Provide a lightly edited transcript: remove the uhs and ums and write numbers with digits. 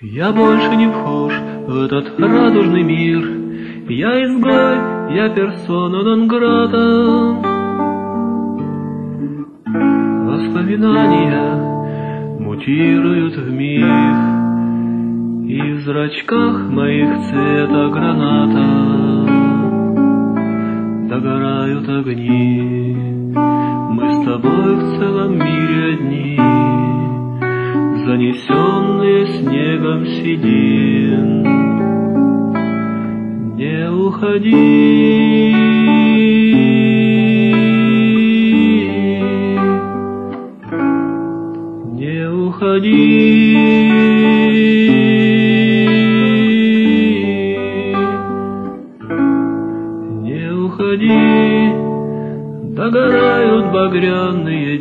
Я больше не вхож в этот радужный мир. Я изгой, я персона нон-грата. Воспоминания мутируют в миг, и в зрачках моих цвета граната догорают огни. Мы с тобой в целом мире одни, занесенные снегом седин. Не уходи, не уходи, не уходи, догорают багряные